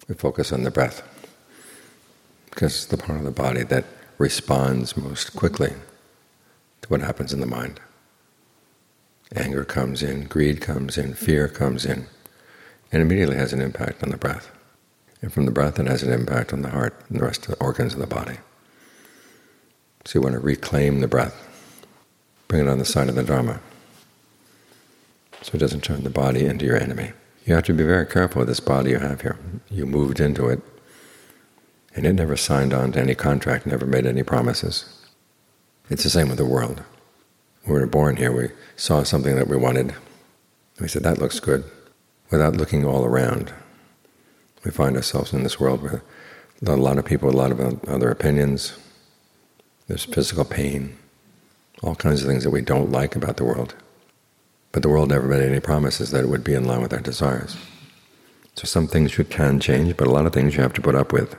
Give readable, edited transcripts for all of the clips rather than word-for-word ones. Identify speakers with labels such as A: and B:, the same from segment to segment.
A: we focus on the breath, because it's the part of the body that responds most quickly to what happens in the mind. Anger comes in, greed comes in, fear comes in, and immediately has an impact on the breath. And from the breath it has an impact on the heart and the rest of the organs of the body. So you want to reclaim the breath, bring it on the side of the Dharma, so it doesn't turn the body into your enemy. You have to be very careful with this body you have here. You moved into it, and it never signed on to any contract, never made any promises. It's the same with the world. When we were born here, we saw something that we wanted. We said, that looks good, without looking all around. We find ourselves in this world where a lot of people with a lot of other opinions. There's physical pain, all kinds of things that we don't like about the world. But the world never made any promises that it would be in line with our desires. So some things you can change, but a lot of things you have to put up with.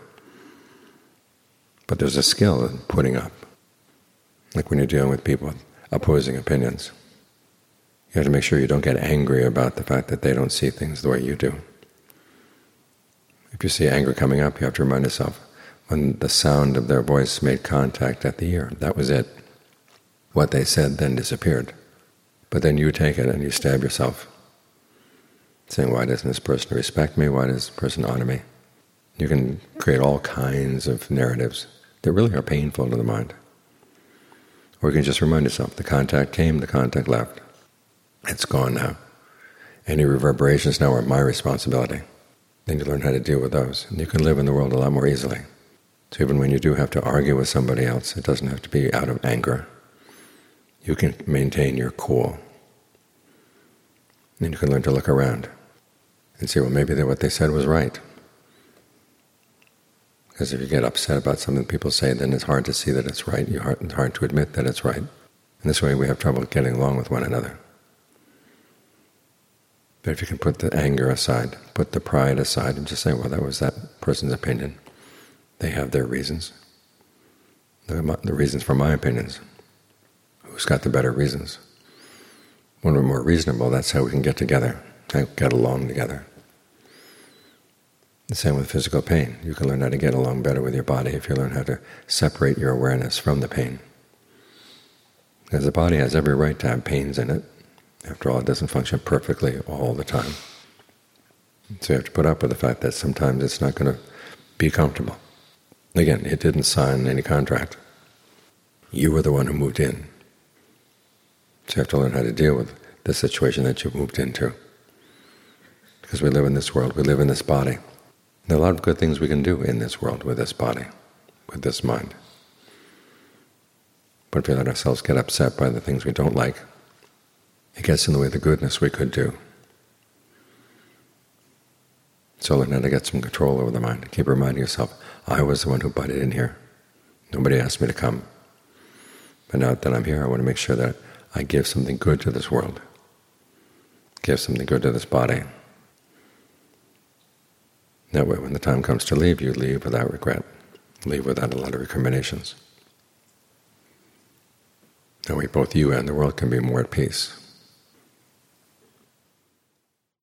A: But there's a skill in putting up. Like when you're dealing with people with opposing opinions. You have to make sure you don't get angry about the fact that they don't see things the way you do. If you see anger coming up, you have to remind yourself, when the sound of their voice made contact at the ear, that was it. What they said then disappeared. But then you take it and you stab yourself, saying, why doesn't this person respect me? Why does this person honor me? You can create all kinds of narratives that really are painful to the mind. Or you can just remind yourself, the contact came, the contact left. It's gone now. Any reverberations now are my responsibility. Then you learn how to deal with those, and you can live in the world a lot more easily. So even when you do have to argue with somebody else, it doesn't have to be out of anger. You can maintain your cool. And you can learn to look around and see, well, maybe what they said was right. Because if you get upset about something people say, then it's hard to see that it's right. It's hard to admit that it's right. And this way we have trouble getting along with one another. But if you can put the anger aside, put the pride aside, and just say, well, that was that person's opinion. They have their reasons. The reasons for my opinions. Who's got the better reasons? When we're more reasonable, that's how we can get together, get along together. The same with physical pain. You can learn how to get along better with your body if you learn how to separate your awareness from the pain. Because the body has every right to have pains in it. After all, it doesn't function perfectly all the time. So you have to put up with the fact that sometimes it's not going to be comfortable. Again, it didn't sign any contract. You were the one who moved in. So you have to learn how to deal with the situation that you moved into. Because we live in this world, we live in this body. There are a lot of good things we can do in this world with this body, with this mind. But if we let ourselves get upset by the things we don't like, it gets in the way of the goodness we could do. So learn how to get some control over the mind. Keep reminding yourself, I was the one who butted in here. Nobody asked me to come. But now that I'm here, I want to make sure that I give something good to this world, give something good to this body. That way, when the time comes to leave, you leave without regret, leave without a lot of recriminations. That way both you and the world can be more at peace.